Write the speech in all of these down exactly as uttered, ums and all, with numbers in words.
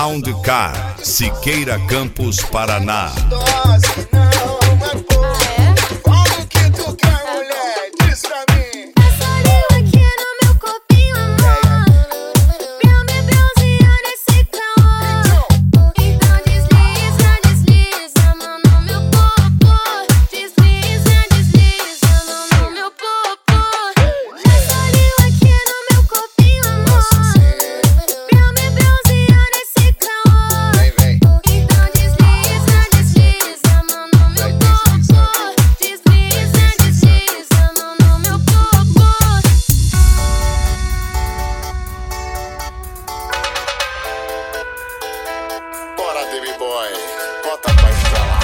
Soundcar, Siqueira Campos, Paraná. Baby boy, bota pra estralar.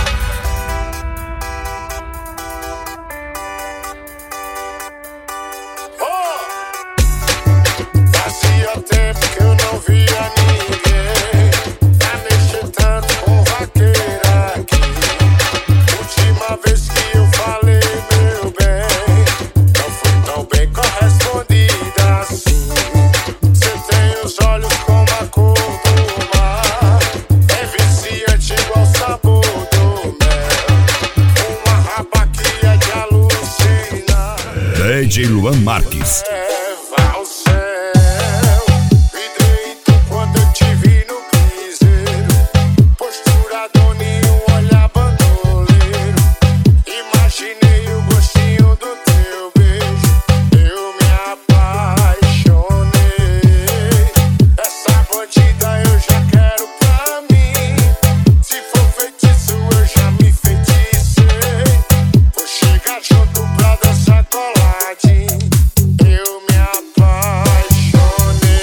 Oh! Fazia tempo que eu não via ninguém pra mexer tanto com vaqueira aqui. Última vez que eu falei, meu bem, não fui tão bem correspondida assim. Você tem os olhos como a cor do mar, igual sabor do mel, uma rapa que é de alucinar. D J Luan Marques. Leva ao céu, e deito quando eu te vi no piseiro, postura doninho, olhar bandoleiro. Imaginei o gostinho do teu beijo, eu me apaixonei. Essa bandida eu já quero pra mim. Se for feitiço eu já me feiticei. Vou chegar junto pra dançar coladinho. Eu me apaixonei.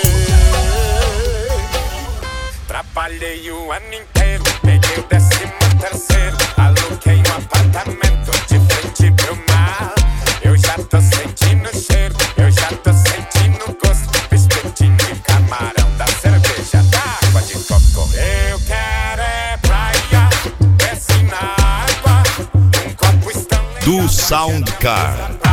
Trabalhei o ano inteiro, peguei o décimo terceiro, aluguei um apartamento de frente pro mar. Eu já tô sentindo o cheiro, eu já tô sentindo o gosto, espetinho de camarão, da cerveja, da água de coco. Eu quero é praia, desce na água, um copo Stanley Do Soundcar.